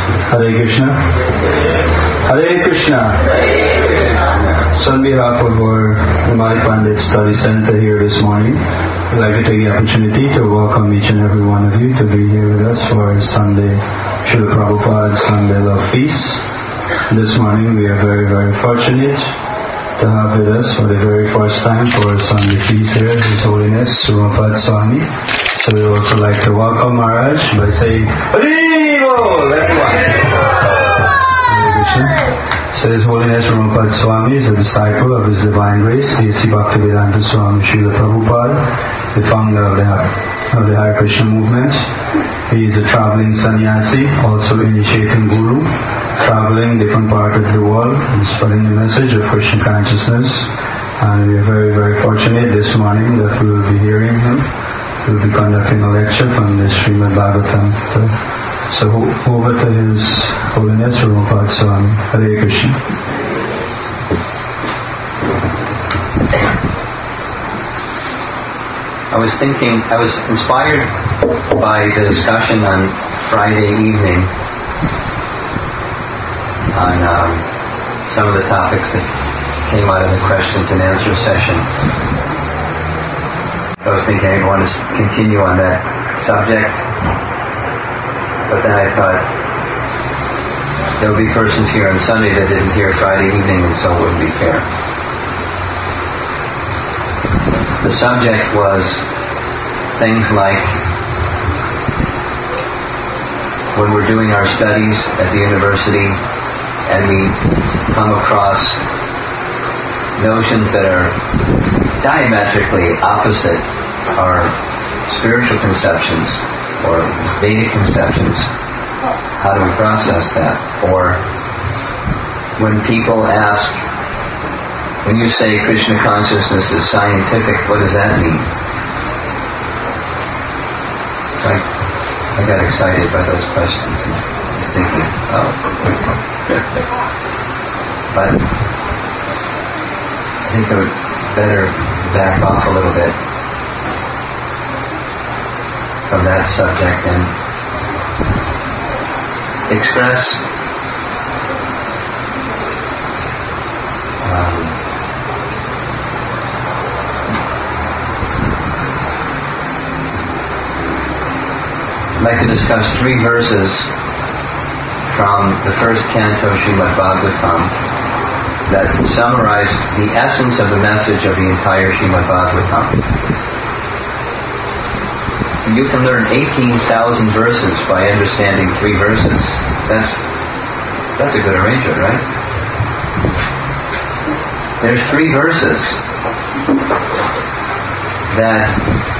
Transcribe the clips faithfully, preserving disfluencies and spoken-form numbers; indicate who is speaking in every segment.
Speaker 1: Hare Krishna. Hare Krishna. So on behalf of our Nimai Pandit Study Center here this morning, I'd like to take the opportunity to welcome each and every one of you to be here with us for our Sunday Srila Prabhupada Sunday Love Feast. This morning we are very, very fortunate to have with us for the very first time for our Sunday feast here His Holiness Srimapad Swami. So we would also like to welcome Maharaj by saying Haribo! Everyone! So His Holiness Srimapad Swami is a disciple of His Divine Grace, A C Bhaktivedanta Swami Srila Prabhupada, the founder of the, of the Hare Krishna movement. He is a traveling sannyasi, also initiating guru, traveling different parts of the world and spreading the message of Krishna consciousness. And we are very, very fortunate this morning that we will be hearing him. We will be conducting a lecture from the Srimad Bhagavatam. So over to His Holiness Srimapad Swami. Hare Krishna.
Speaker 2: I was thinking, I was inspired by the discussion on Friday evening on um, some of the topics that came out of the questions and answers session. I was thinking I want to continue on that subject, but then I thought there will be persons here on Sunday that didn't hear Friday evening, and so it wouldn't be fair. The subject was things like when we're doing our studies at the university and we come across notions that are diametrically opposite our spiritual conceptions or Vedic conceptions, how do we process that? Or when people ask, when you say Krishna consciousness is scientific, what does that mean? I, I got excited by those questions and I was thinking, oh. But I think I would better back off a little bit from that subject and express um, I'd like to discuss three verses from the first canto Srimad Bhagavatam that summarize the essence of the message of the entire Srimad Bhagavatam. You can learn eighteen thousand verses by understanding three verses. That's that's a good arrangement, right? There's three verses that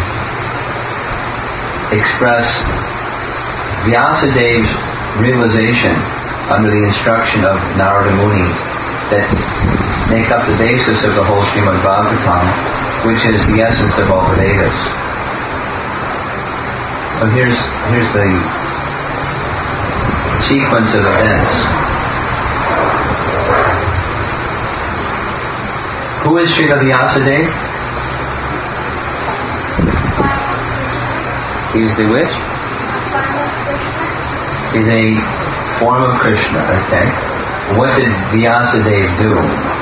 Speaker 2: express Vyasadeva's realization under the instruction of Narada Muni that make up the basis of the whole Srimad Bhagavatam, which is the essence of all the Vedas. So here's here's the sequence of events. Who is Srila Vyasadeva? He's the which? He's a form of Krishna, okay. What did Vyasadeva do?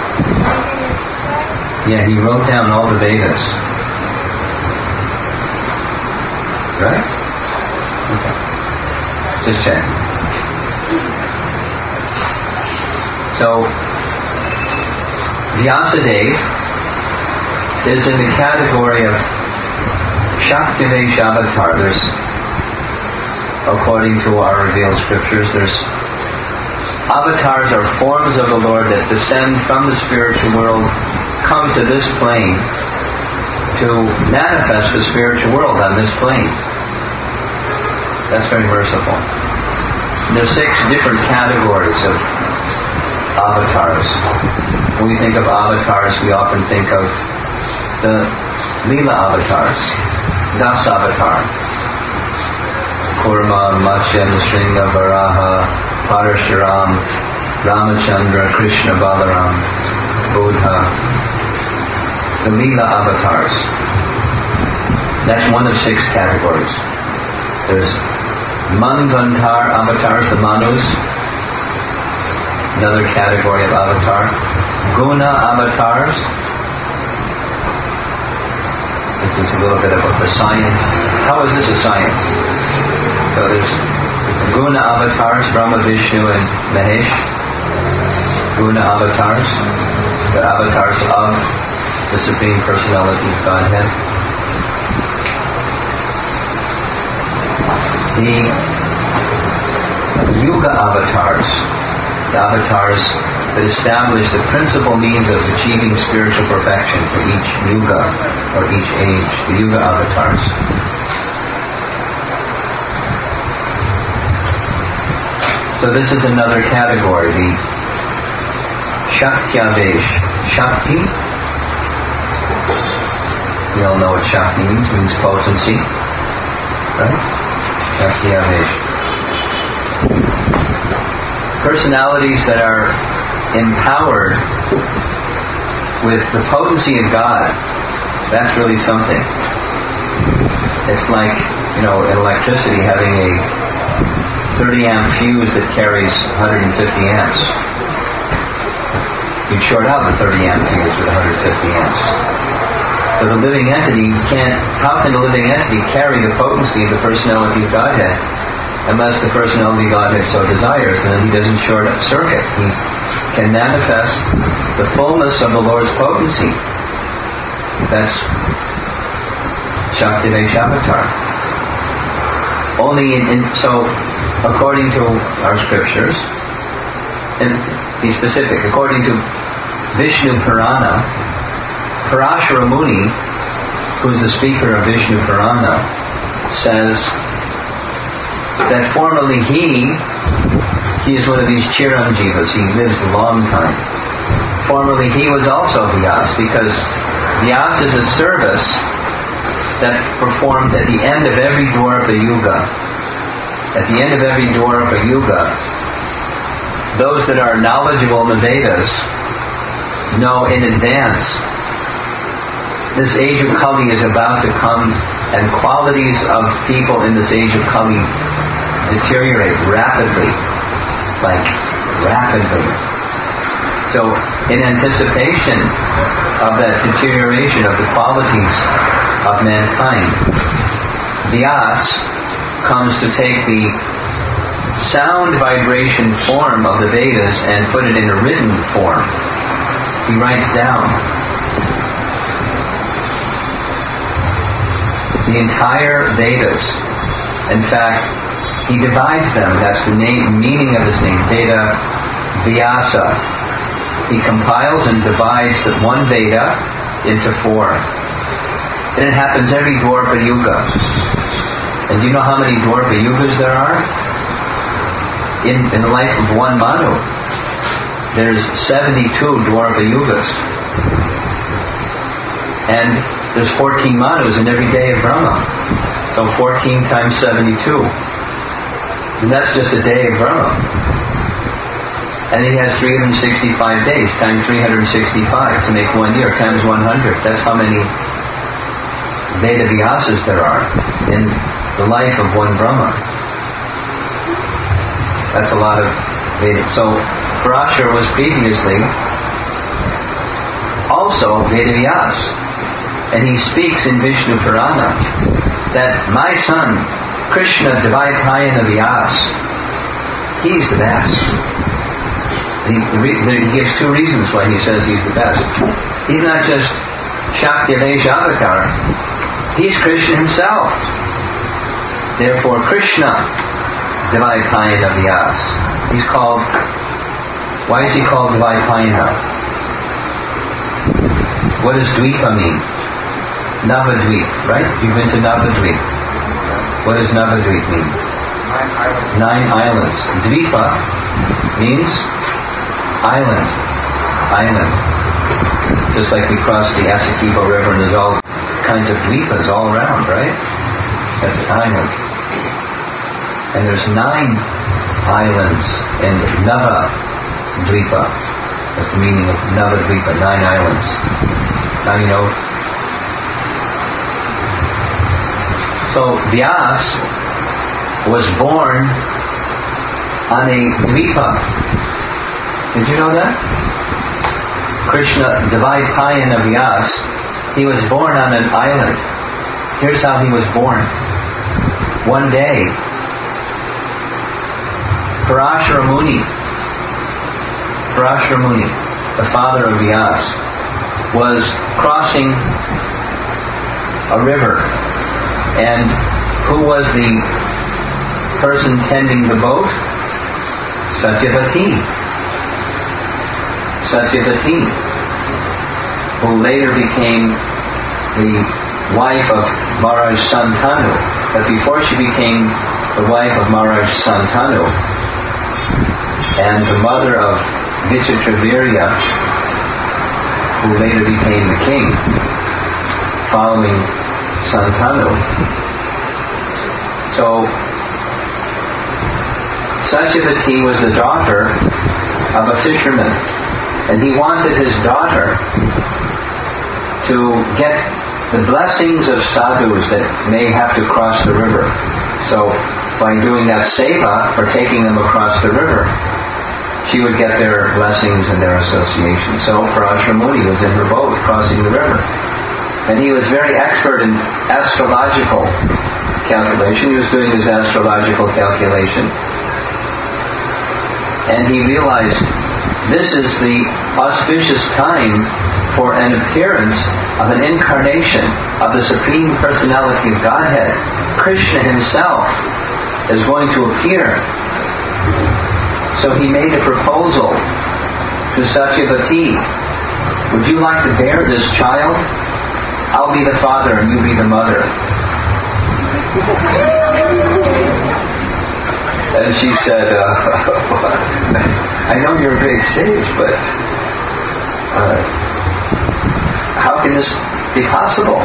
Speaker 2: Yeah, he wrote down all the Vedas. Right? Okay. Just check. So, Vyasadeva is in the category of Shaktivesh Avatar. There's, according to our revealed scriptures, there's avatars are forms of the Lord that descend from the spiritual world, come to this plane to manifest the spiritual world on this plane. That's very merciful. There's six different categories of avatars. When we think of avatars, we often think of the Leela avatars, Das avatar, Kurma, Matsya, Nrsimha, Varaha, Parashuram, Ramachandra, Krishna, Balaram, Buddha, the Leela avatars. That's one of six categories. There's Manvantar avatars, the Manus, another category of avatar. Guna avatars. This is a little bit about the science. How is this a science? So there's Guna avatars, Brahma, Vishnu, and Mahesh. Guna avatars, the avatars of the Supreme Personality of Godhead. The Yuga avatars, the avatars that establish the principal means of achieving spiritual perfection for each yuga or each age, the Yuga avatars. So this is another category, the Shaktyavesh. Shakti, we all know what Shakti means, it means potency, right? Shaktyavesh. Personalities that are empowered with the potency of God, that's really something. It's like, you know, in electricity having a thirty amp fuse that carries one hundred fifty amps. You'd short out the thirty amp fuse with one hundred fifty amps. So the living entity can't, how can the living entity carry the potency of the personality of Godhead unless the personality of Godhead so desires, and then he doesn't short circuit. He can manifest the fullness of the Lord's potency. That's Shaktivesh Avatar. Only in, in, so according to our scriptures, and be specific, according to Vishnu Purana, Parashara Muni, who is the speaker of Vishnu Purana, says that formerly he, he is one of these Chiranjivas, he lives a long time. Formerly he was also Vyas, because Vyas is a service that performed at the end of every Dwarapa Yuga. At the end of every Dwarapa Yuga, those that are knowledgeable in the Vedas know in advance this age of Kali is about to come, and qualities of people in this age of Kali deteriorate rapidly, like rapidly. So in anticipation of that deterioration of the qualities of mankind, Vyas comes to take the sound vibration form of the Vedas and put it in a written form. He writes down the entire Vedas. In fact, he divides them. That's the name, meaning of his name, Veda Vyasa. He compiles and divides the one Veda into four. And it happens every Dwarapa Yuga. And do you know how many Dwarapa Yugas there are? In, in the life of one Manu, there's seventy-two Dwarapa Yugas. And there's fourteen Manus in every day of Brahma. So fourteen times seventy-two. And that's just a day of Brahma. And he has three hundred sixty-five days times three hundred sixty-five to make one year times one hundred. That's how many Veda Vyasas there are in the life of one Brahma. That's a lot of Veda. So Parashara was previously also Veda Vyas. And he speaks in Vishnu Purana that my son, Krishna Dvaipayana Vyas, he's the best. He, he gives two reasons why he says he's the best. He's not just Shaktivesh Avatar. He's Krishna himself. Therefore, Krishna Dvaipayana Vyas. He's called, why is he called Dvaipayana? What does Dvipa mean? Navadvip, right? You've been to Navadvip. What does Navadvip mean? Nine islands. Dvipa means island. Island. Just like we crossed the Essequibo River and there's all kinds of dvipas all around, right? That's an island. And there's nine islands in Nava Dvipa. That's the meaning of Navadvipa, nine islands. Now you know. So Vyas was born on a dvipa. Did you know that? Krishna Dvaipayana Vyas, he was born on an island. Here's how he was born. One day, Parashara Muni, Parashara Muni, the father of Vyas, was crossing a river. And who was the person tending the boat? Satyavati. Satyavati, who later became the wife of Maharaj Santanu. But before she became the wife of Maharaj Santanu and the mother of Vichitravirya, who later became the king following Santanu. So Satyavati was the daughter of a fisherman, and he wanted his daughter to get the blessings of sadhus that may have to cross the river. So by doing that seva, or taking them across the river, she would get their blessings and their association. So Parashara Muni was in her boat crossing the river. And he was very expert in astrological calculation. He was doing his astrological calculation. And he realized this is the auspicious time for an appearance of an incarnation of the Supreme Personality of Godhead. Krishna himself is going to appear. So he made a proposal to Satyavati. Would you like to bear this child? I'll be the father and you be the mother. And she said, uh, I know you're a great sage, but uh, how can this be possible?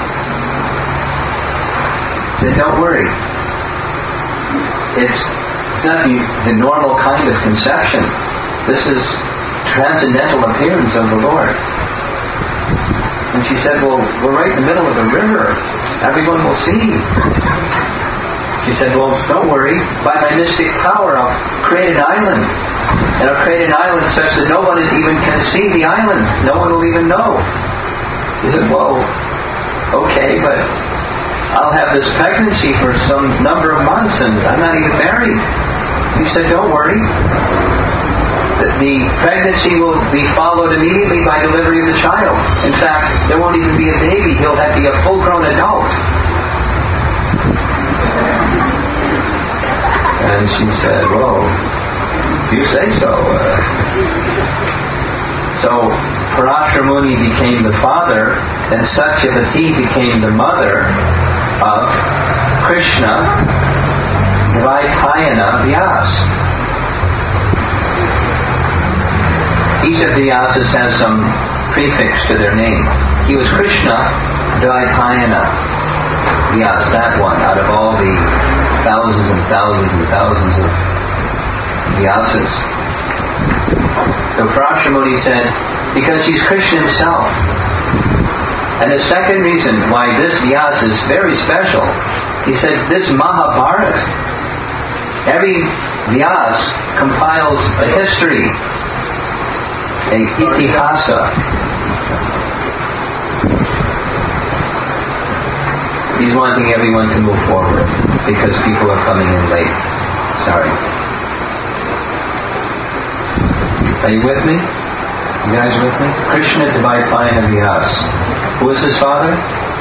Speaker 2: She said, don't worry. It's, it's not the, the normal kind of conception. This is transcendental appearance of the Lord. And she said, well, we're right in the middle of the river. Everyone will see. She said, well, don't worry. By my mystic power, I'll create an island. And I'll create an island such that no one even can see the island. No one will even know. She said, well, okay, but I'll have this pregnancy for some number of months and I'm not even married. He said, don't worry. The pregnancy will be followed immediately by delivery of the child. In fact, there won't even be a baby. He'll have to be a full-grown adult. And she said, whoa, you say so. Uh, so Parashara Muni became the father, and Satyavati became the mother of Krishna Dvaipayana Vyas. Each of the Vyasas has some prefix to their name. He was Krishna Dvaipayana Vyas, that one, out of all the thousands and thousands and thousands of Vyasas. So Parashara Muni said, because he's Krishna himself. And the second reason why this Vyas is very special, he said, this Mahabharata, every Vyas compiles a history, a itihasa. He's wanting everyone to move forward because people are coming in late. Sorry. Are you with me? You guys with me? Krishna Dvaipayana Vyas. Who is his father?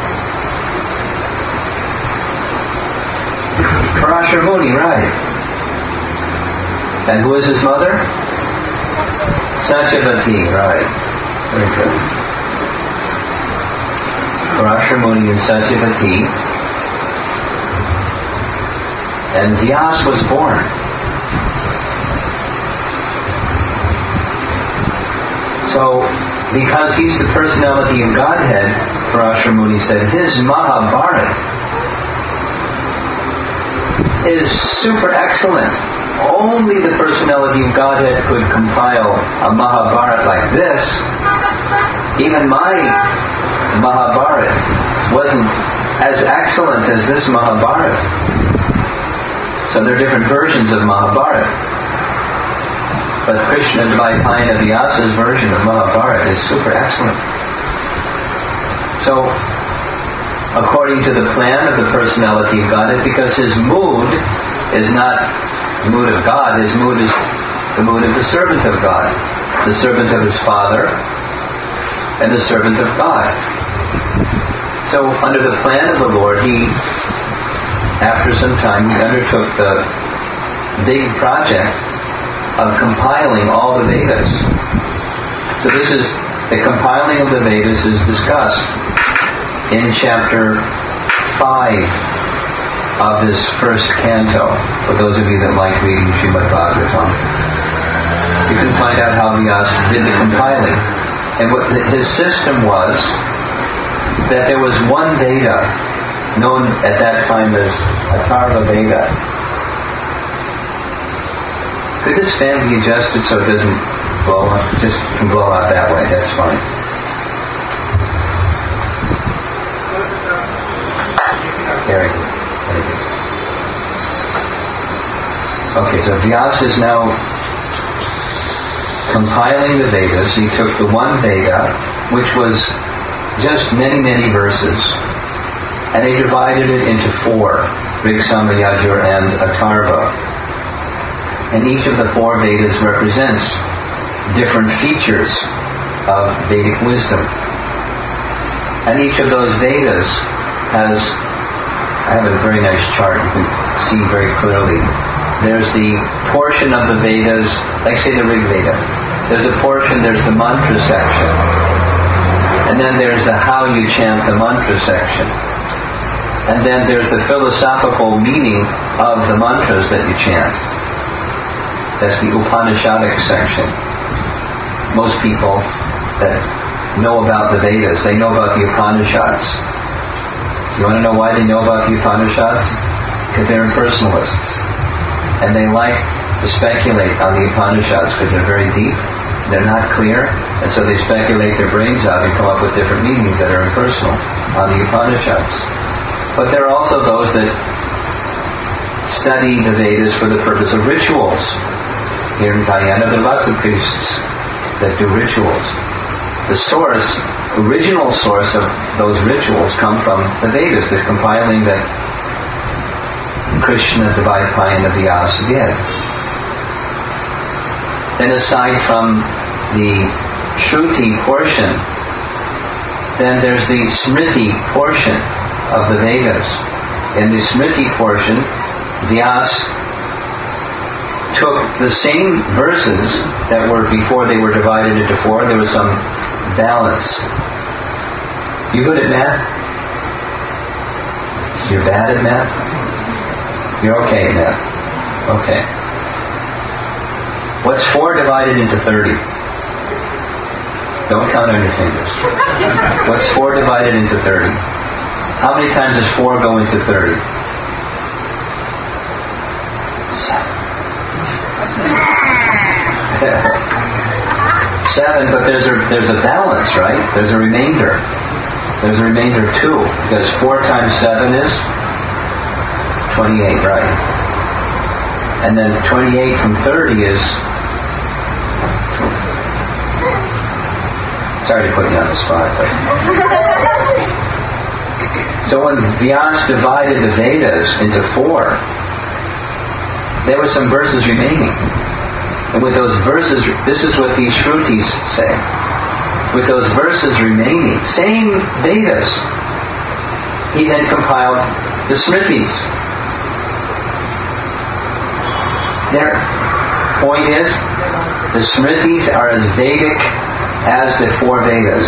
Speaker 2: Parashara Muni, right. And who is his mother? Satyavati, right. Very good. Parashara Muni and Satyavati. And Vyas was born. So, because he's the personality of Godhead, Parashara Muni said, his Mahabharata is super excellent. Only the personality of Godhead could compile a Mahabharata like this. Even my Mahabharata wasn't as excellent as this Mahabharata. So there are different versions of Mahabharata. But Krishna Dvaipayana Vyasa's version of Mahabharata is super excellent. So, according to the plan of the personality of Godhead, because his mood is not the mood of God, his mood is the mood of the servant of God, the servant of his Father, and the servant of God. So, under the plan of the Lord, he, after some time, he undertook the big project of compiling all the Vedas. So this is, the compiling of the Vedas is discussed in chapter five of this first canto, for those of you that like reading Srimad Bhagavatam. You can find out how Vyasa did the compiling. And what the, his system was, that there was one Veda, known at that time as Atharva Veda. Could this fan be adjusted so it doesn't blow up? Just can blow out that way, that's fine. Very good. Very good. Okay, so Vyasa is now compiling the Vedas. He took the one Veda, which was just many, many verses, and he divided it into four, Rig, Sama, Yajur, and Atharva. And each of the four Vedas represents different features of Vedic wisdom. And each of those Vedas has, I have a very nice chart you can see very clearly. There's the portion of the Vedas, like say the Rig Veda. There's a portion, there's the mantra section. And then there's the how you chant the mantra section. And then there's the philosophical meaning of the mantras that you chant. That's the Upanishadic section. Most people that know about the Vedas, they know about the Upanishads. You want to know why they know about the Upanishads? Because they're impersonalists. And they like to speculate on the Upanishads because they're very deep, they're not clear, and so they speculate their brains out and come up with different meanings that are impersonal on the Upanishads. But there are also those that study the Vedas for the purpose of rituals. Here in Guyana, there are lots of priests that do rituals. The source, original source of those rituals come from the Vedas, the compiling that Krishna Dvaipayana Vyasa did. Then aside from the Shruti portion, then there's the Smriti portion of the Vedas. In the Smriti portion, Vyasa took the same verses that were before they were divided into four. There was some balance. You good at math? You're bad at math? You're okay at math? Okay. What's four divided into thirty? Don't count on your fingers. What's four divided into thirty? How many times does four go into thirty? Seven. Seven, but there's a there's a balance, right? There's a remainder. There's a remainder too, because four times seven is twenty-eight, right? And then twenty-eight from thirty is. Sorry to put you on the spot, but. So when Vyasa divided the Vedas into four, there were some verses remaining. And with those verses, this is what these Shrutis say. With those verses remaining, same Vedas, he then compiled the Smritis. Their point is, the Smritis are as Vedic as the four Vedas.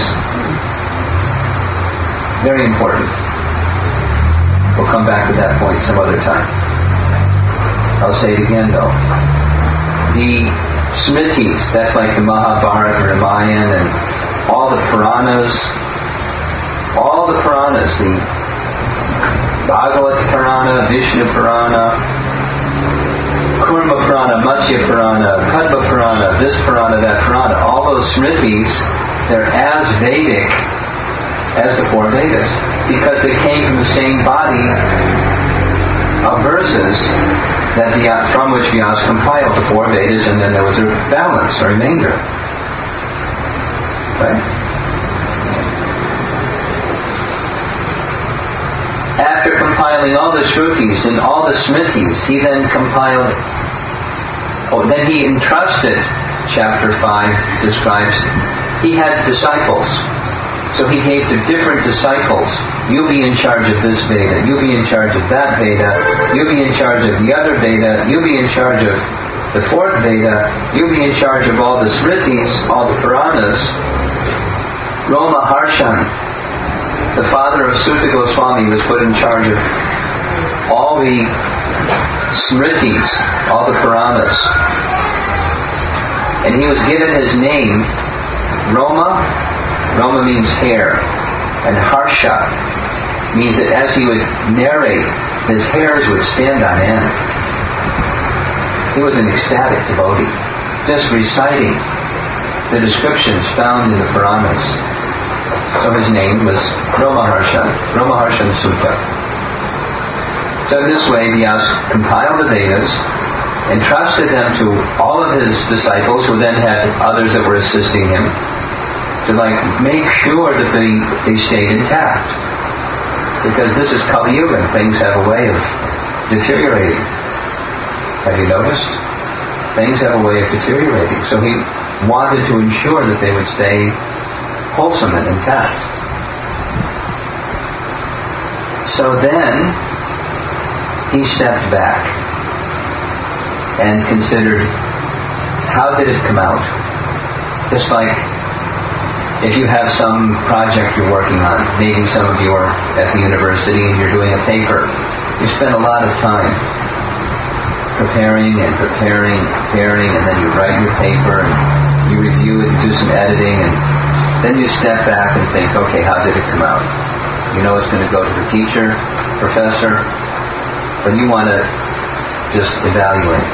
Speaker 2: Very important. We'll come back to that point some other time. I'll say it again though. The Smritis, that's like the Mahabharata, Ramayana, and all the Puranas, all the Puranas, the Bhagavad Purana, Vishnu Purana, Kurma Purana, Matsya Purana, Padma Purana, this Purana, that Purana, all those Smritis, they're as Vedic as the four Vedas, because they came from the same body of verses that Vyasa, from which Vyasa compiled the four Vedas, and then there was a balance, a remainder. Right? After compiling all the Shrutis and all the Smritis, he then compiled, oh, then he entrusted, chapter five describes, he had disciples. So he gave to different disciples, you'll be in charge of this Veda, you'll be in charge of that Veda, you'll be in charge of the other Veda, you'll be in charge of the fourth Veda, you'll be in charge of all the Smritis, all the Puranas. Roma Harshan, the father of Sutta Goswami, was put in charge of all the Smritis, all the Puranas. And he was given his name, Roma. Roma means hair. And Harsha means that as he would narrate, his hairs would stand on end. He was an ecstatic devotee, just reciting the descriptions found in the Puranas. So his name was Roma Harshan, Roma Harshan Sutta. So this way, Vyasa compiled the Vedas, entrusted them to all of his disciples, who then had others that were assisting him, to like make sure that they, they stayed intact. Because this is Kali Yuga, and things have a way of deteriorating. Have you noticed? Things have a way of deteriorating. So he wanted to ensure that they would stay wholesome and intact. So then he stepped back and considered, how did it come out? Just like if you have some project you're working on, maybe some of you are at the university and you're doing a paper, you spend a lot of time preparing and preparing and preparing, and then you write your paper and you review it and do some editing, and then you step back and think, okay, how did it come out? You know it's going to go to the teacher, professor, but you want to just evaluate.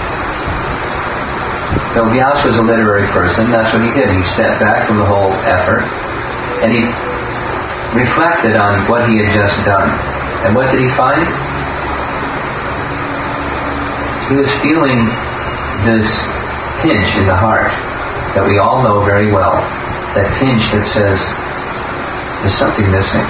Speaker 2: So Vyasa was a literary person. That's what he did. He stepped back from the whole effort and he reflected on what he had just done. And what did he find? He was feeling this pinch in the heart that we all know very well. That pinch that says, there's something missing.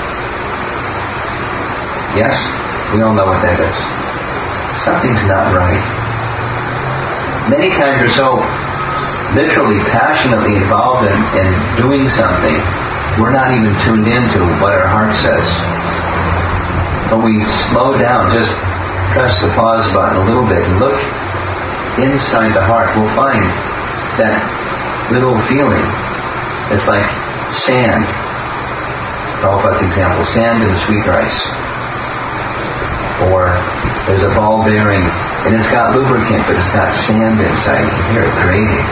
Speaker 2: Yes? We all know what that is. Something's not right. Many times we're so literally, passionately involved in, in doing something, we're not even tuned into what our heart says. When we slow down, just press the pause button a little bit and look inside the heart, we'll find that little feeling. It's like sand. Prabhupada's example, sand in the sweet rice. Or there's a ball bearing and it's got lubricant, but it's got sand inside. You can hear it grating.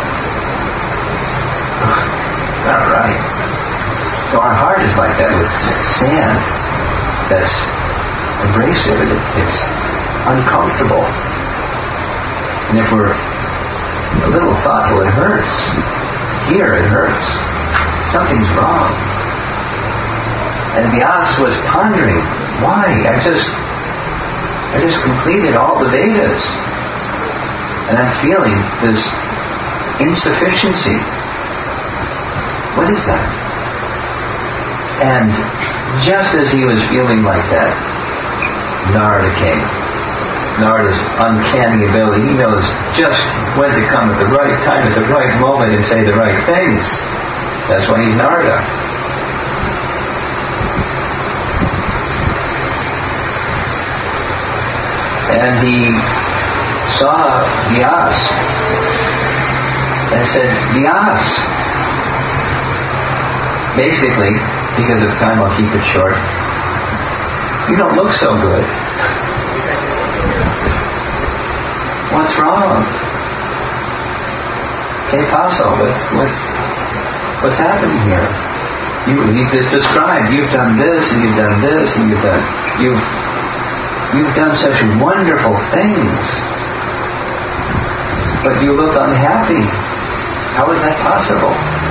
Speaker 2: Not right. So our heart is like that with sand that's abrasive and it, it's uncomfortable. And if we're a little thoughtful, it hurts. Here it hurts. Something's wrong. And Vyasa was pondering, why? I just I just completed all the Vedas. And I'm feeling this insufficiency. What is that? And just as he was feeling like that, Narada came. Narada's uncanny ability, he knows just when to come at the right time, at the right moment, and say the right things. That's why he's Narada. And he saw Vyasa and said, Vyasa, basically, because of time I'll keep it short, you don't look so good. What's wrong? Que paso? What's, what's, what's happening here? You, you just described, you've done this, and you've done this, and you've done, you've, you've done such wonderful things. But you look unhappy. How is that possible?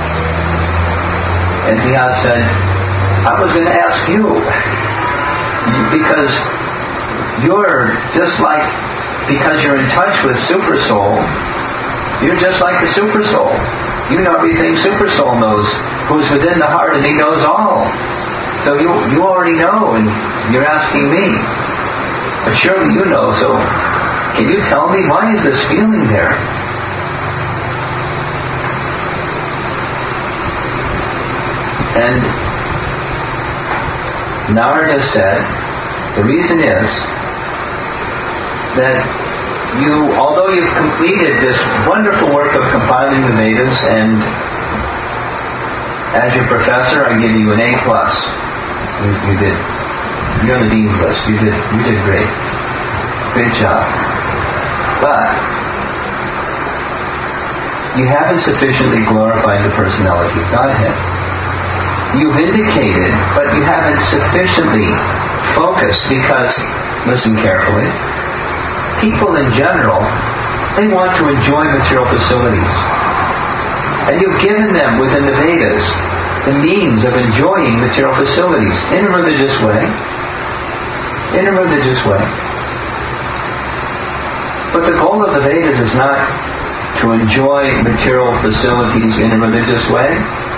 Speaker 2: And Vyasa said, I was going to ask you, because you're just like because you're in touch with Super Soul, you're just like the Super Soul. You know everything Super Soul knows, who's within the heart, and he knows all. So you you already know, and you're asking me. But surely you know, so can you tell me, why is this feeling there? And Narada said, the reason is that you, although you've completed this wonderful work of compiling the Vedas, and as your professor, I give you an A plus. You, you did. You're on the dean's list. You did. You did great. Great job. But you haven't sufficiently glorified the personality of Godhead. You've indicated, but you haven't sufficiently focused, because, listen carefully, people in general, they want to enjoy material facilities. And you've given them within the Vedas the means of enjoying material facilities in a religious way. In a religious way. But the goal of the Vedas is not to enjoy material facilities in a religious way.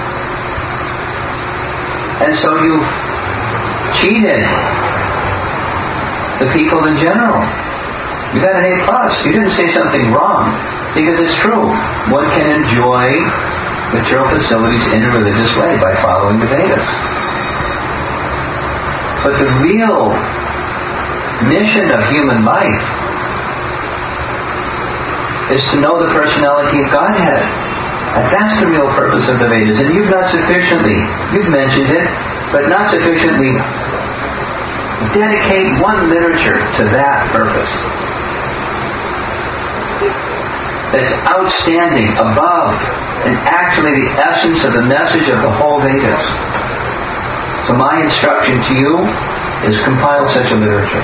Speaker 2: And so you've cheated the people in general. You got an A plus. You didn't say something wrong, because it's true. One can enjoy material facilities in a religious way by following the Vedas. But the real mission of human life is to know the personality of Godhead. And that's the real purpose of the Vedas. And you've not sufficiently, you've mentioned it, but not sufficiently dedicate one literature to that purpose. That's outstanding, above, and actually the essence of the message of the whole Vedas. So my instruction to you is compile such a literature.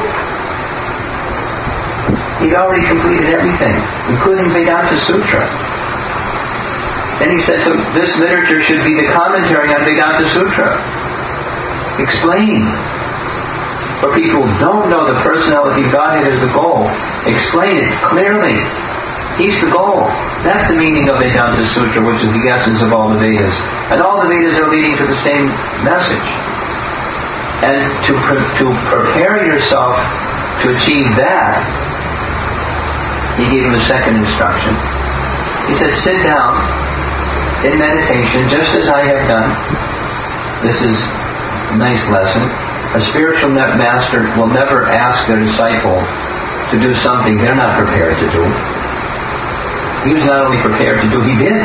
Speaker 2: He'd already completed everything, including Vedanta Sutra. Then he said, so this literature should be the commentary on Vedanta Sutra. Explain. For people who don't know the personality of Godhead is the goal, explain it clearly. He's the goal. That's the meaning of Vedanta Sutra, which is the essence of all the Vedas. And all the Vedas are leading to the same message. And to, pre- to prepare yourself to achieve that, he gave him a second instruction. He said, sit down in meditation, just as I have done. This is a nice lesson. A spiritual master will never ask their disciple to do something they're not prepared to do. He was not only prepared to do, he did.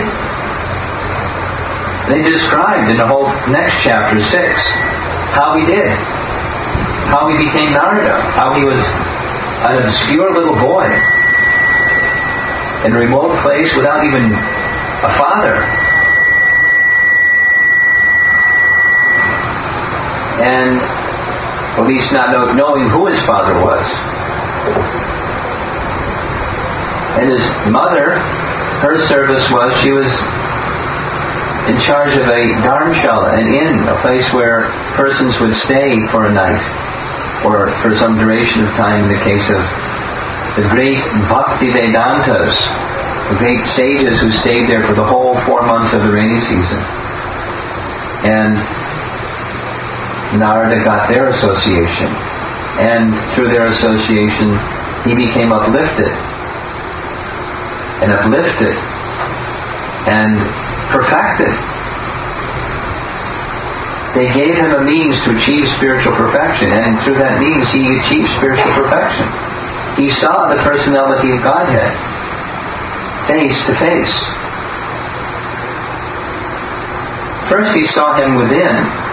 Speaker 2: They described in the whole next chapter, six, how he did. How he became Narada. How he was an obscure little boy in a remote place without even a father. And at least not know, knowing who his father was. And his mother, her service was, she was in charge of a dharamshala, an inn, a place where persons would stay for a night, or for some duration of time in the case of the great Bhakti Vedantas, the great sages who stayed there for the whole four months of the rainy season. And Narada got their association. And through their association, he became uplifted. And uplifted. And perfected. They gave him a means to achieve spiritual perfection. And through that means, he achieved spiritual perfection. He saw the personality of Godhead. Face to face. First he saw him within.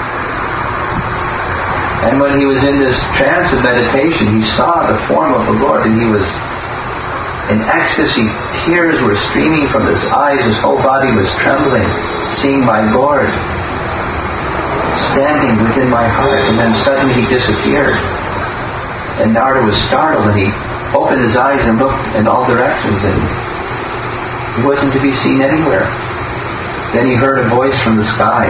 Speaker 2: And when he was in this trance of meditation, he saw the form of the Lord, and he was in ecstasy. Tears were streaming from his eyes. His whole body was trembling, seeing my Lord standing within my heart. And then suddenly he disappeared. And Narada was startled, and he opened his eyes and looked in all directions, and he wasn't to be seen anywhere. Then he heard a voice from the sky,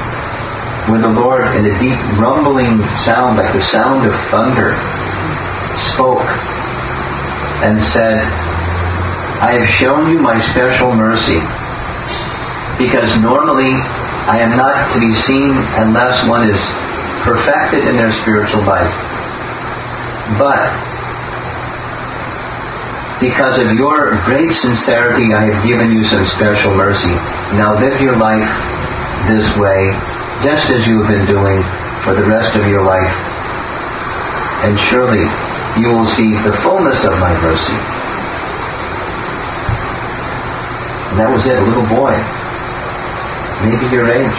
Speaker 2: with the Lord in a deep rumbling sound, like the sound of thunder, spoke and said, I have shown you my special mercy, because normally I am not to be seen unless one is perfected in their spiritual life. But because of your great sincerity, I have given you some special mercy. Now live your life this way, just as you have been doing for the rest of your life, and surely you will see the fullness of my mercy. And that was it, a little boy, maybe your age,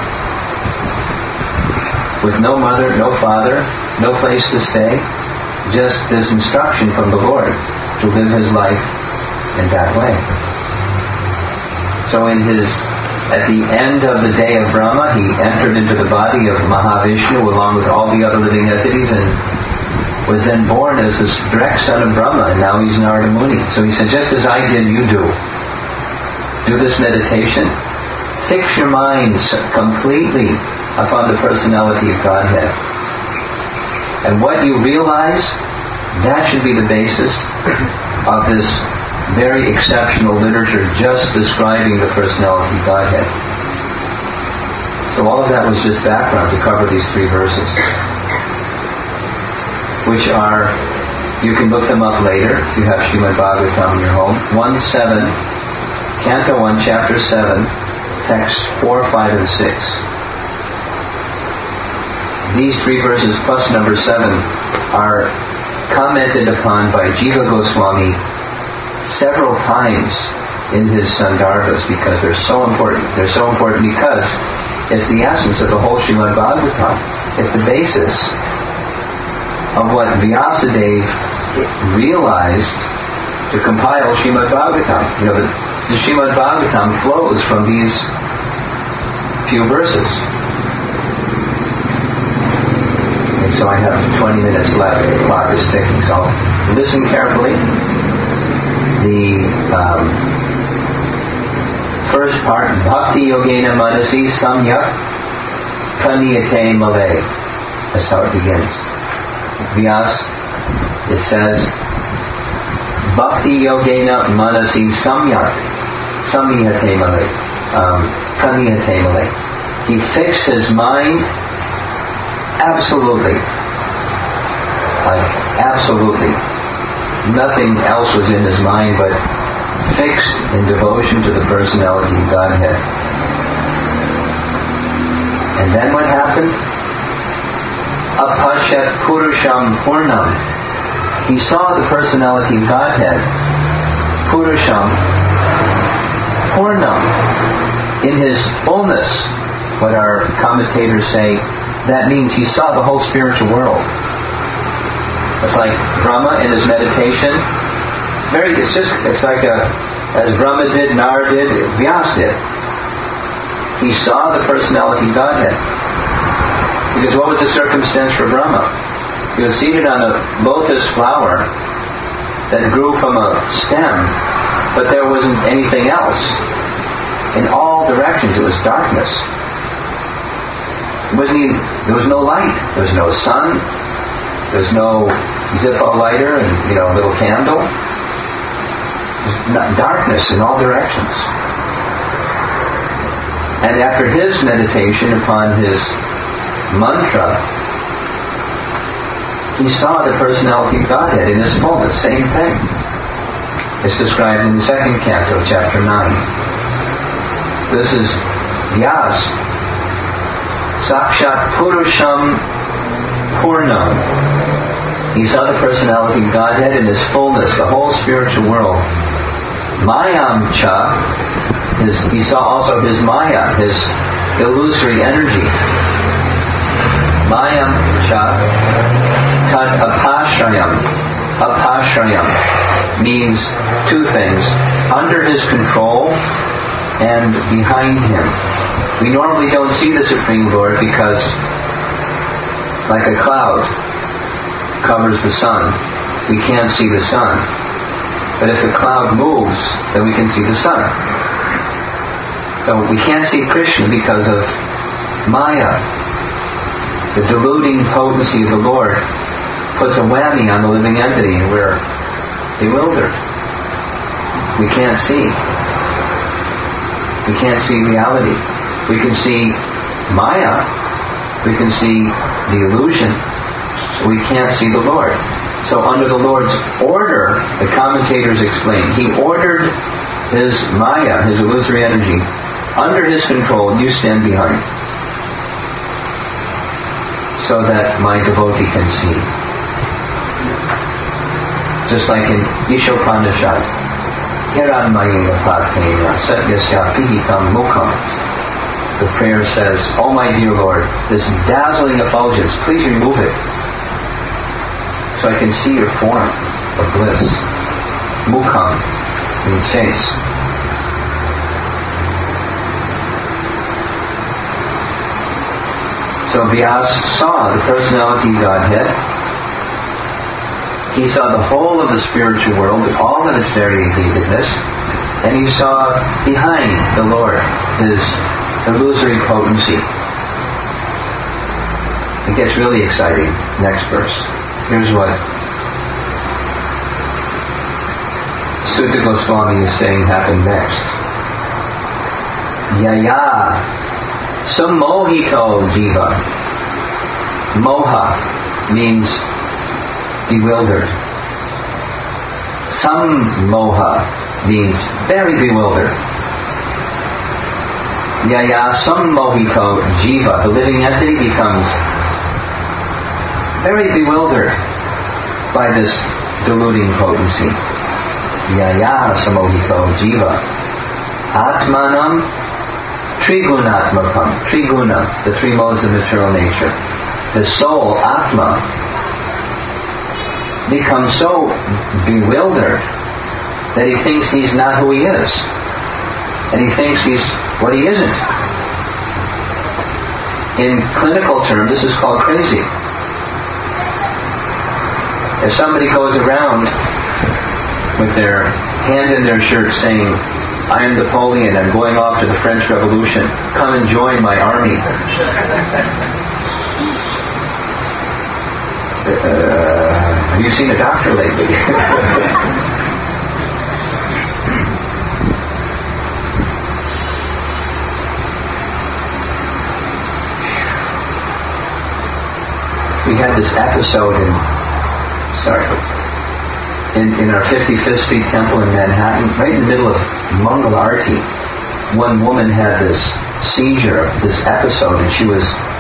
Speaker 2: with no mother, no father, no place to stay, just this instruction from the Lord to live his life in that way. So in his, at the end of the day of Brahma, he entered into the body of Mahavishnu along with all the other living entities, and was then born as this direct son of Brahma, and now he's Narada Muni. So he said, just as I did, you do. Do this meditation. Fix your minds completely upon the personality of Godhead. And what you realize, that should be the basis of this very exceptional literature just describing the personality of Godhead. So all of that was just background to cover these three verses, which are, you can look them up later if you have Srimad Bhagavatam in your home. one seven, Canto one, Chapter seven, texts four, five, and six. These three verses plus number seven are commented upon by Jiva Goswami several times in his Sandarbhas because they're so important. They're so important because it's the essence of the whole Srimad Bhagavatam. It's the basis of what Vyasadeva realized to compile Srimad Bhagavatam. You know, the, the Srimad Bhagavatam flows from these few verses. And so I have twenty minutes left. The clock is ticking, so listen carefully. The um, first part, Bhakti Yogena Manasi Samyak Praniyate Malay. That's how it begins. Vyas, it says, Bhakti Yogena Manasi Samyak Samyate Malay. Um, Praniyate Malay. He fixed his mind absolutely. Like, absolutely. Nothing else was in his mind but fixed in devotion to the personality of Godhead. And then what happened? Apashat Purusham Purnam. He saw the personality of Godhead. Purusham Purnam. In his fullness, what our commentators say, that means he saw the whole spiritual world. It's like Brahma in his meditation. Very, it's just, it's like a, as Brahma did, Nar did, Vyas did. He saw the personality of Godhead. Because what was the circumstance for Brahma? He was seated on a lotus flower that grew from a stem, but there wasn't anything else. In all directions, it was darkness. It wasn't even, there was no light. There was no sun. There's no Zippo lighter and, you know, a little candle. There's darkness in all directions. And after his meditation upon his mantra, he saw the personality of Godhead in his fullness. Same thing. It's described in the second canto, chapter nine. This is Vyas. Sakshat Purusham Purnam. He saw the personality of Godhead in his fullness, the whole spiritual world. Mayam Cha, his, he saw also his Maya, his illusory energy. Mayam Cha Tad Apashrayam. Apashrayam means two things: under his control and behind him. We normally don't see the Supreme Lord because, like a cloud covers the sun, we can't see the sun. But if the cloud moves, then we can see the sun. So we can't see Krishna because of Maya, the deluding potency of the Lord puts a whammy on the living entity and we're bewildered. We can't see. We can't see reality. We can see Maya. We can see the illusion. We can't see the Lord. So under the Lord's order, the commentators explain, He ordered His Maya, His illusory energy, under His control, you stand behind, so that my devotee can see. Just like in Ishopanishad, Hiranmayena Patena Satyasya Pihitam Mukham. The prayer says, Oh my dear Lord, this dazzling effulgence, please remove it, so I can see your form of bliss. Mukham means face. So Vyas saw the personality Godhead. He saw the whole of the spiritual world, all of its variegatedness, and he saw behind the Lord His illusory potency. It gets really exciting. Next verse. Here's what Sutta Goswami is saying happened next. Yaya Sammohito jiva. Moha means bewildered. Sammoha means very bewildered. Yaya sammohito jiva. The living entity becomes very bewildered by this deluding potency. Yaya sammohito jiva. Atmanam Trigunatmakam, Triguna, the three modes of material nature. The soul, Atma, becomes so bewildered that he thinks he's not who he is. And he thinks he's what he isn't. In clinical terms, this is called crazy. If somebody goes around with their hand in their shirt saying, I am Napoleon, I'm going off to the French Revolution. Come and join my army. Uh, have you seen a doctor lately? We had this episode in, sorry, In, in our fifty-fifth Street Temple in Manhattan, right in the middle of Mangal Arati, one woman had this seizure, this episode, and she was,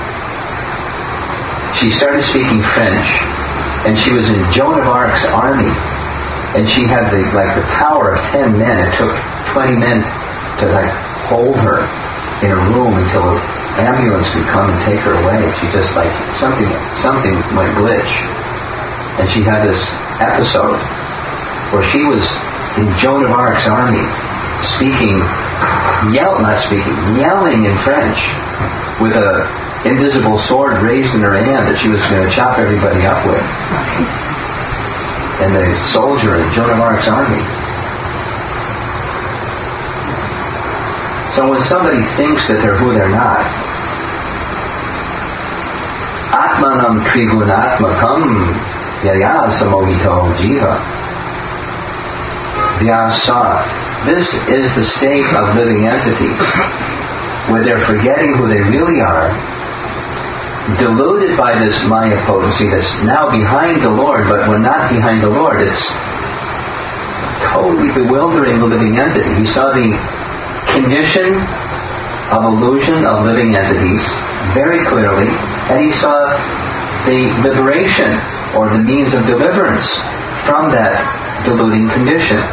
Speaker 2: she started speaking French, and she was in Joan of Arc's army, and she had the, like the power of ten men. It took twenty men to like hold her in a room until an ambulance could come and take her away. She just like, something, something went glitch. And she had this episode where she was in Joan of Arc's army, speaking, yell, not speaking, yelling in French, with a invisible sword raised in her hand that she was going to chop everybody up with. And the soldier in Joan of Arc's army. So when somebody thinks that they're who they're not, Atmanam Trigunatmakam Yaya Samohito Jiva. Vyasa. This is the state of living entities where they're forgetting who they really are, deluded by this Maya potency that's now behind the Lord, but when not behind the Lord, it's totally bewildering the living entity. He saw the condition of illusion of living entities very clearly, and he saw the liberation or the means of deliverance from that deluding condition.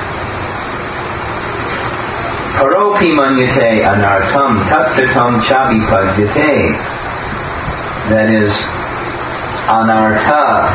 Speaker 2: Paropi manyate anartam taptatam chavipadyate. That is, anartha.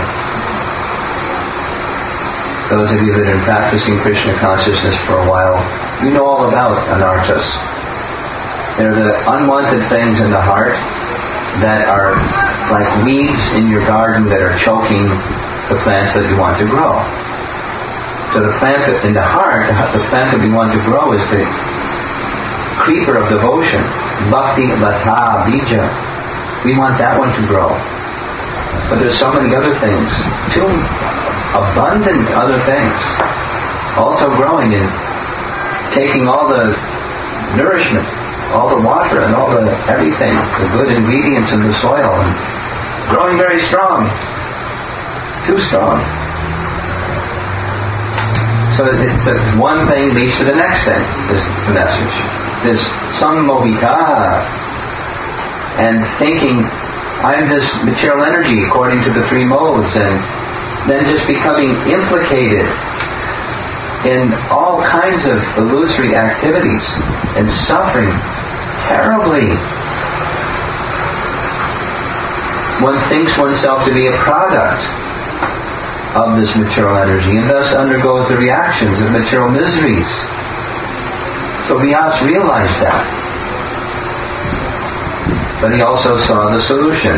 Speaker 2: Those of you that have been practicing Krishna consciousness for a while, you know all about anarthas. They're the unwanted things in the heart that are like weeds in your garden that are choking the plants that you want to grow. So the plant that in the heart, the plant that we want to grow is the creeper of devotion, bhakti lata bija. We want that one to grow. But there's so many other things, too abundant other things, also growing and taking all the nourishment, all the water and all the everything, the good ingredients in the soil, and growing very strong, too strong. So it's a, one thing leads to the next thing, is the message. This sammohita, and thinking, I'm this material energy according to the three modes, and then just becoming implicated in all kinds of illusory activities and suffering terribly. One thinks oneself to be a product of this material energy and thus undergoes the reactions of material miseries. So Vyasa realized that. But he also saw the solution.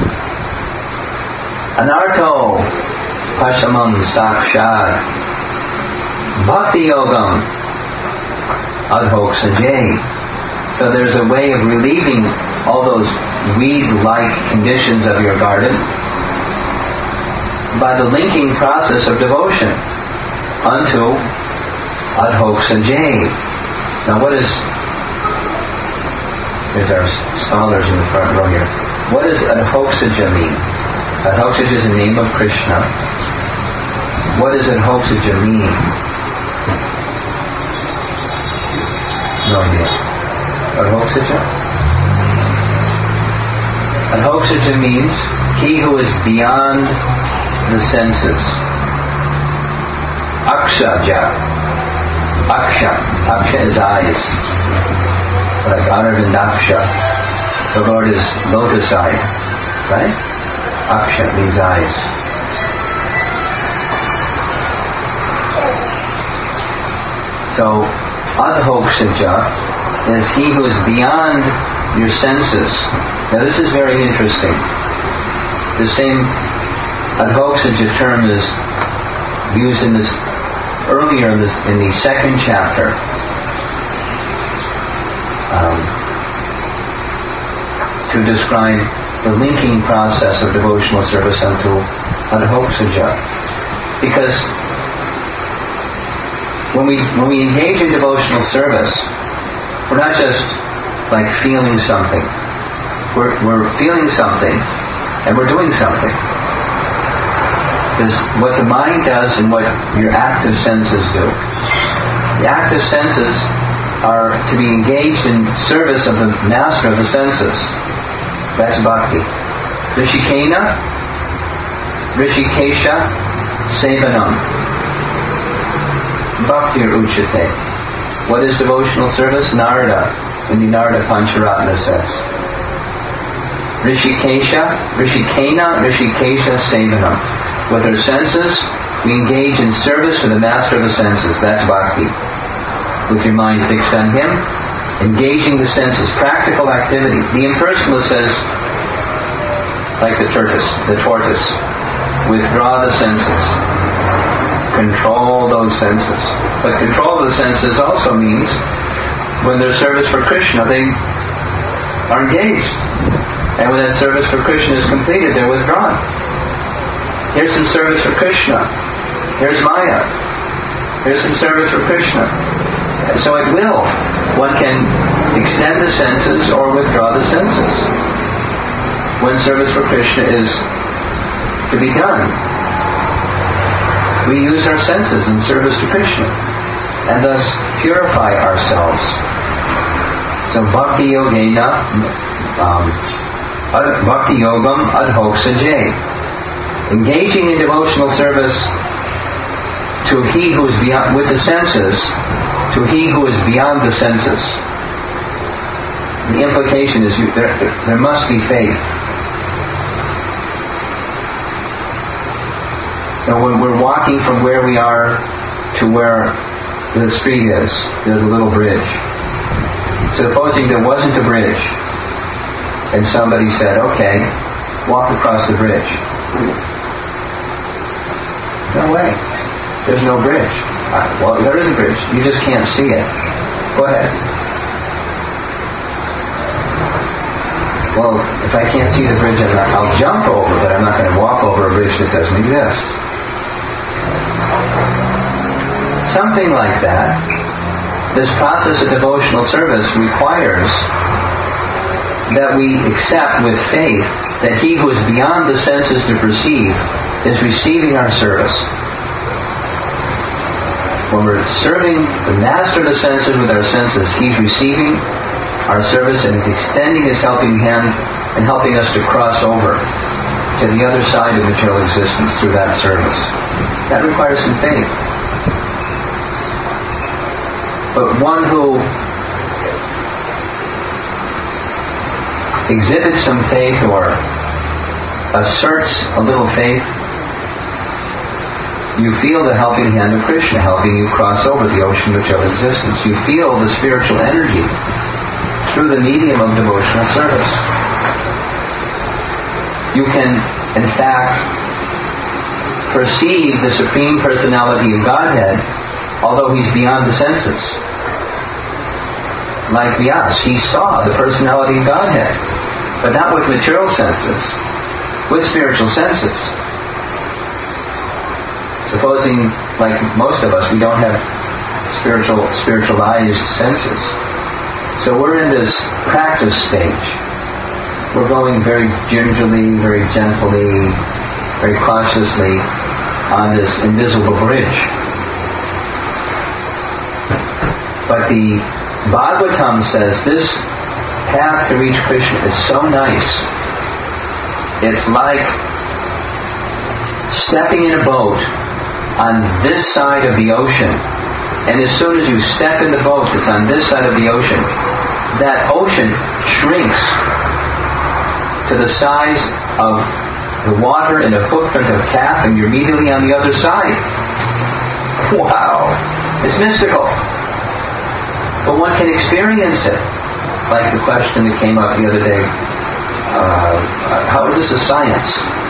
Speaker 2: Anartho pashamam sakshad bhakti yogam adhoksajay. So there's a way of relieving all those weed-like conditions of your garden by the linking process of devotion unto adhoksajay. Now what is... There's our scholars in the front row here. What does adhoksaja mean? Adhoksaja is the name of Krishna. What does adhoksaja mean? No idea. Adhoksaja? Adhoksaja means he who is beyond the senses. Akshaja. Aksha. Aksha is eyes. Like Aravindaksha. The Lord is lotus-eyed. Right? Aksha means eyes. So, adhoksaja is he who is beyond your senses. Now this is very interesting. The same adhoksaja term is used in this earlier in, this, in the second chapter. Um, to describe the linking process of devotional service unto adhoksaja. Because when we when we engage in devotional service, we're not just like feeling something. We're we're feeling something and we're doing something. Because what the mind does and what your active senses do. The active senses are to be engaged in service of the master of the senses. That's bhakti. Rishikena, Rishikesha, Sevanam. Bhaktir Uchate. What is devotional service? Narada, in the Narada Pancharatna says. Rishikesha, Rishikena, Rishikesha, Sevanam. With our senses, we engage in service for the master of the senses. That's bhakti. With your mind fixed on Him, engaging the senses, practical activity. The impersonalist says, like the tortoise, the tortoise, withdraw the senses, control those senses. But control of the senses also means when their service for Krishna, they are engaged, and when that service for Krishna is completed, they're withdrawn. Here's some service for Krishna. Here's Maya. Here's some service for Krishna. So at will, one can extend the senses or withdraw the senses when service for Krishna is to be done. We use our senses in service to Krishna and thus purify ourselves. So bhakti yogena, um, bhakti yogam adhoksaje. Engaging in devotional service to he who is beyond, with the senses, to he who is beyond the senses. The implication is you, there, there must be faith. Now when we're walking from where we are to where the street is, there's a little bridge. Supposing there wasn't a bridge, and somebody said, okay, walk across the bridge. No way. There's no bridge. Uh, well, there is a bridge. You just can't see it. Go ahead. well, if I can't see the bridge, I'll jump over, but I'm not going to walk over a bridge that doesn't exist. Something like that. This process of devotional service requires that we accept with faith that He who is beyond the senses to perceive is receiving our service. When we're serving the Master of the senses with our senses, He's receiving our service and is extending His helping hand and helping us to cross over to the other side of material existence through that service. That requires some faith. But one who exhibits some faith or asserts a little faith, you feel the helping hand of Krishna helping you cross over the ocean of material existence. You feel the spiritual energy through the medium of devotional service. You can, in fact, perceive the Supreme Personality of Godhead, although He's beyond the senses. Like Vyas, he saw the Personality of Godhead, but not with material senses, with spiritual senses. Supposing, like most of us, we don't have spiritual, spiritualized senses. So we're in this practice stage. We're going very gingerly, very gently, very cautiously on this invisible bridge. But the Bhagavatam says this path to reach Krishna is so nice. It's like stepping in a boat on this side of the ocean. And as soon as you step in the boat that's on this side of the ocean, that ocean shrinks to the size of the water in a footprint of calf, and you're immediately on the other side. Wow! It's mystical. But one can experience it. Like the question that came up the other day, uh, how is this a science?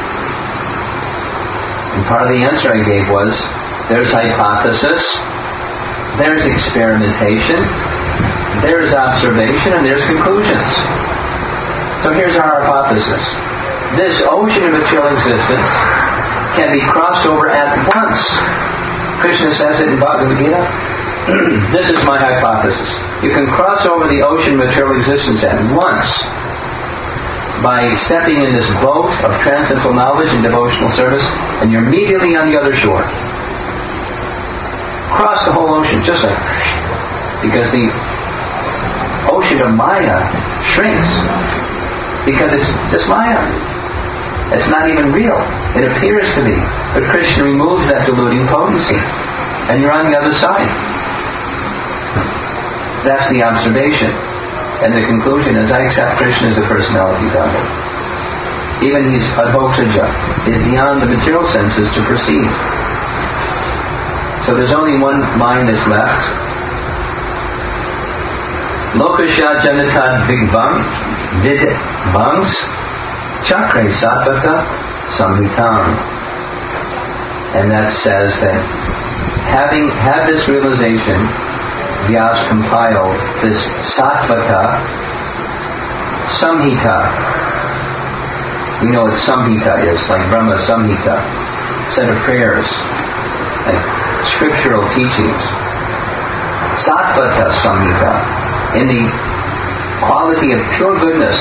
Speaker 2: And part of the answer I gave was, there's hypothesis, there's experimentation, there's observation, and there's conclusions. So here's our hypothesis. This ocean of material existence can be crossed over at once. Krishna says it in Bhagavad Gita. This is my hypothesis. You can cross over the ocean of material existence at once by stepping in this boat of transcendental knowledge and devotional service, and you're immediately on the other shore. Cross the whole ocean, just like, because the ocean of Maya shrinks, because it's just Maya. It's not even real. It appears to be. But Krishna removes that deluding potency, and you're on the other side. That's the observation. And the conclusion is, I accept Krishna as the personality of Godhead. Even he's adhoktaja, is beyond the material senses to perceive. So there's only one mind that's left. Lokasha janatad vigbam vidbangs chakre satvata samhitam. And that says that having had this realization, Vyas compiled this Satvata Samhita. We know what Samhita is, like Brahma Samhita, set of prayers, like scriptural teachings. Satvata Samhita, in the quality of pure goodness.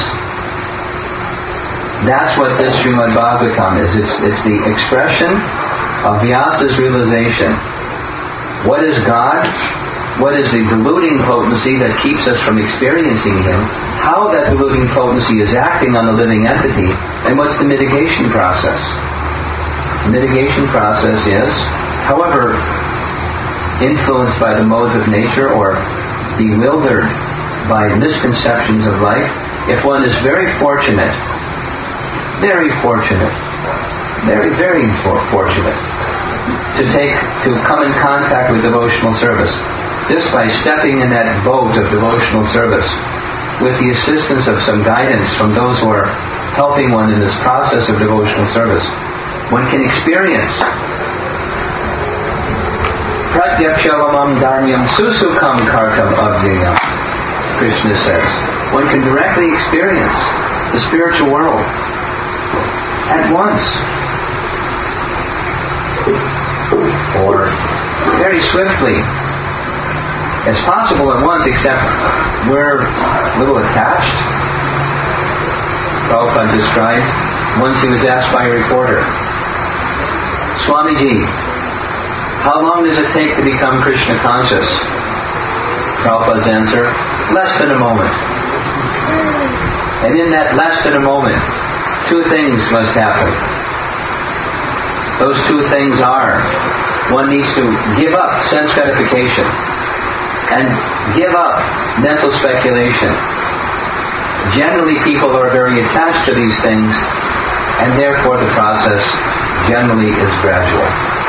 Speaker 2: That's what this Srimad Bhagavatam is. It's, it's the expression of Vyasa's realization. What is God? What is the deluding potency that keeps us from experiencing Him? How that deluding potency is acting on the living entity, and what's the mitigation process? The mitigation process is, however influenced by the modes of nature or bewildered by misconceptions of life, if one is very fortunate, very fortunate, very, very fortunate to take, to come in contact with devotional service, just by stepping in that boat of devotional service, with the assistance of some guidance from those who are helping one in this process of devotional service, one can experience pratyakshalamam dharmyam susukam kartam avjayam. Krishna says, one can directly experience the spiritual world at once. Or very swiftly. It's possible at once, except we're a little attached. Prabhupada described, once he was asked by a reporter, Swamiji, how long does it take to become Krishna conscious? Prabhupada's answer, less than a moment. And in that less than a moment, two things must happen. Those two things are, one needs to give up sense gratification and give up mental speculation. Generally, people are very attached to these things, and therefore the process generally is gradual.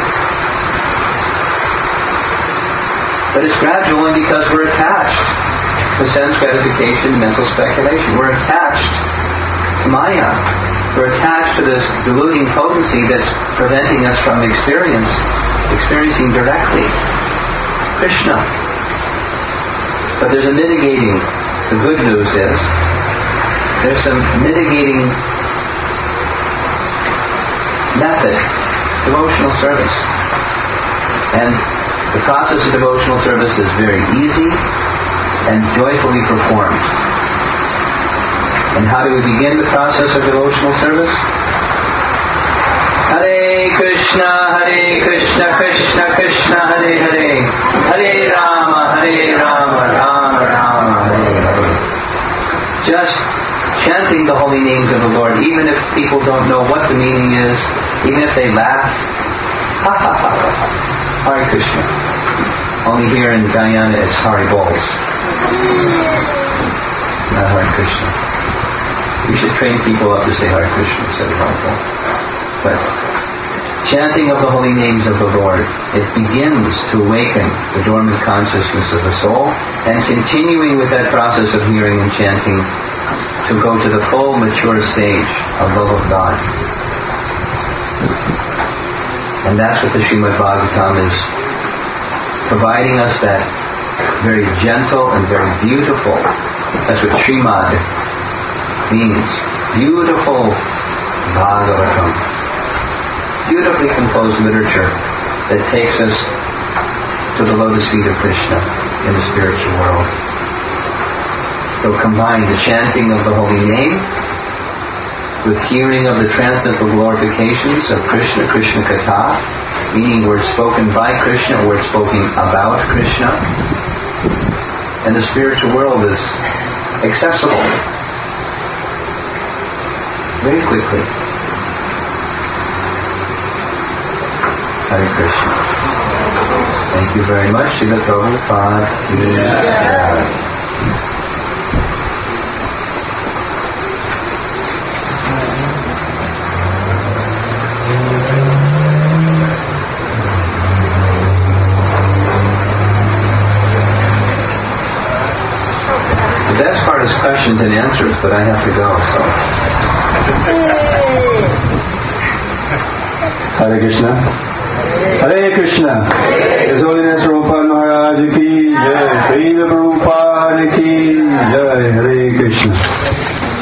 Speaker 2: But it's gradual only because we're attached to sense gratification, mental speculation. We're attached to Maya. We're attached to this deluding potency that's preventing us from experience, experiencing directly Krishna. But there's a mitigating. The good news is there's some mitigating method, devotional service. And the process of devotional service is very easy and joyfully performed. And how do we begin the process of devotional service? Hare Krishna, Hare Krishna, Krishna Krishna, Hare Hare, Hare Rama, Hare Rama, Rama Rama, Hare Hare. Just chanting the holy names of the Lord, even if people don't know what the meaning is, even if they laugh, ha ha ha, Hare Krishna. Only here in Guyana it's Hari Bols, not Hare Krishna. We should train people up to say Hare Krishna instead of Hari Bols. But chanting of the holy names of the Lord, it begins to awaken the dormant consciousness of the soul, and continuing with that process of hearing and chanting to go to the full mature stage of love of God. And that's what the Srimad Bhagavatam is providing us, that very gentle and very beautiful, that's what Srimad means, beautiful Bhagavatam, beautifully composed literature that takes us to the lotus feet of Krishna in the spiritual world. So combine the chanting of the holy name with hearing of the transcendental glorifications of Krishna, Krishna Katha, meaning words spoken by Krishna or words spoken about Krishna. And the spiritual world is accessible very quickly. Hare Krishna. Thank you very much. Srila Prabhupada. Yeah. The best part is questions and answers, but I have to go, so.
Speaker 1: Hare Krishna. Hare Krishna. His Holiness Prabhupada Maharaj ki Jai. Srila Prabhupada ki Jai. Hare Krishna.